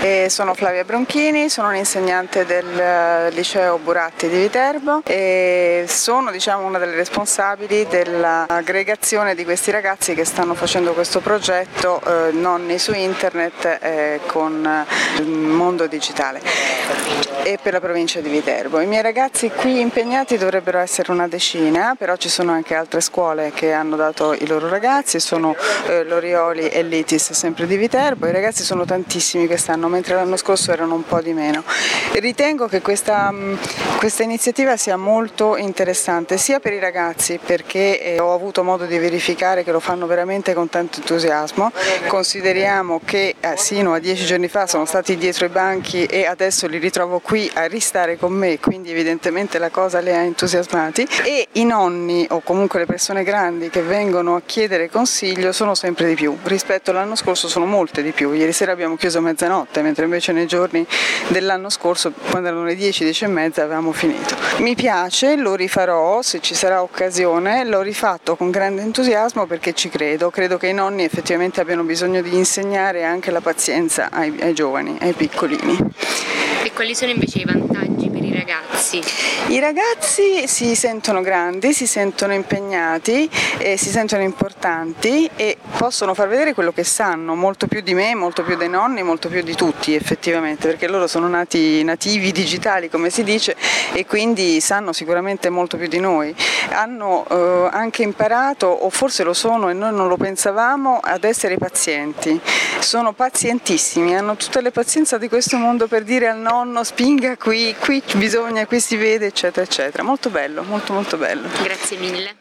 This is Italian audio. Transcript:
Sono Flavia Bronchini, sono un'insegnante del liceo Buratti di Viterbo e sono una delle responsabili dell'aggregazione di questi ragazzi che stanno facendo questo progetto Nonni su internet con il mondo digitale e per la provincia di Viterbo. I miei ragazzi qui impegnati dovrebbero essere una decina, però ci sono anche altre scuole che hanno dato i loro ragazzi, sono l'Orioli e l'Itis sempre di Viterbo. I ragazzi sono tantissimi quest'anno, mentre l'anno scorso erano un po' di meno. Ritengo che questa iniziativa sia molto interessante sia per i ragazzi, perché ho avuto modo di verificare che lo fanno veramente con tanto entusiasmo. Consideriamo che sino a 10 giorni fa sono stati dietro i banchi e adesso li ritrovo qui a ristare con me, quindi evidentemente la cosa li ha entusiasmati, e i nonni o comunque le persone grandi che vengono a chiedere consiglio sono sempre di più. Rispetto all'anno scorso sono molte di più. Ieri sera abbiamo chiuso a mezzanotte, mentre invece nei giorni dell'anno scorso, quando erano le 10, 10 e mezza, avevamo finito. Mi piace, lo rifarò se ci sarà occasione, l'ho rifatto con grande entusiasmo perché ci credo che i nonni effettivamente abbiano bisogno di insegnare anche la pazienza ai giovani, ai piccolini. E quali sono invece i vantaggi per i ragazzi? I ragazzi si sentono grandi, si sentono impegnati, si sentono importanti e possono far vedere quello che sanno, molto più di me, molto più dei nonni, molto più di tutti effettivamente, perché loro sono nativi digitali, come si dice, e quindi sanno sicuramente molto più di noi. Hanno anche imparato, o forse lo sono e noi non lo pensavamo, ad essere pazienti. Sono pazientissimi, hanno tutte le pazienza di questo mondo per dire al nonno spinga qui bisogna, qui si vede, eccetera eccetera. Molto bello, molto molto bello. Grazie mille.